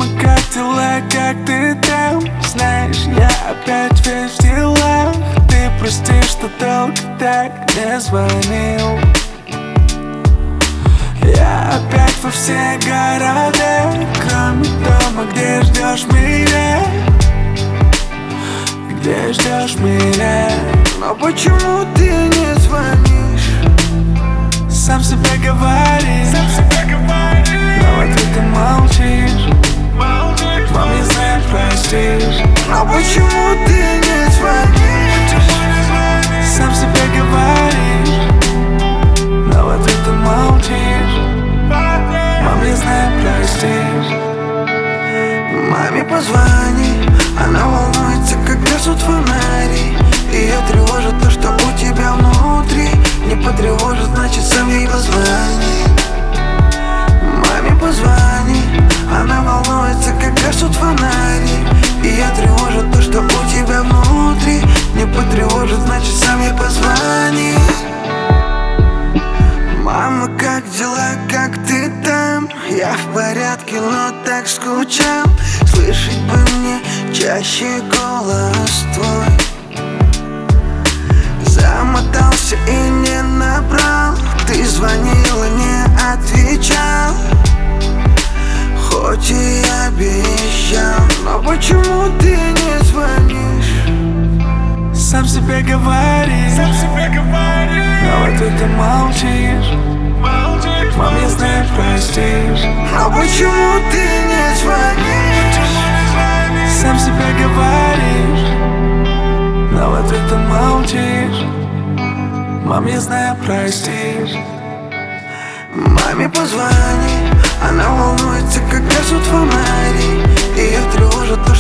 Мама, как дела, как ты там? Знаешь, я опять весь в делах. Ты прости, что долго так не звонил. Я опять во все города, кроме дома, где ждешь меня. Где ждешь меня? Но почему ты не звонишь? Сам себе говоришь, но в ответ ты молчишь. Мам, я знаю, простишь. Но почему ты не звонишь? Сам себе говоришь, но в ответ ты молчишь. Мам, я знаю, простишь. Маме позвони, она волнуется, когда жжут фонари. Ее тревожит то, что у тебя внутри. Не потревожит, значит сам ей позвони. Маме позвони, она волнуется, когда жжут фонари. Ее тревожит то, что у тебя внутри. Не потревожит, значит сам ей позвони. Мама, как дела, как ты там? Я в порядке, но так скучал. Слышать бы мне чаще голос твой. Замотался и не набрал. Ты звонила, не отвечал. Хоть и обещал. Но почему ты не звонишь? Сам себе говоришь, но в ответ ты молчишь. Мам, я знаю, простишь. Но почему ты не звонишь? Сам себе говоришь, но в ответ ты молчишь. Мам, я знаю, простишь. Маме позвони, она волнуется, когда жжут фонари. Ее тревожит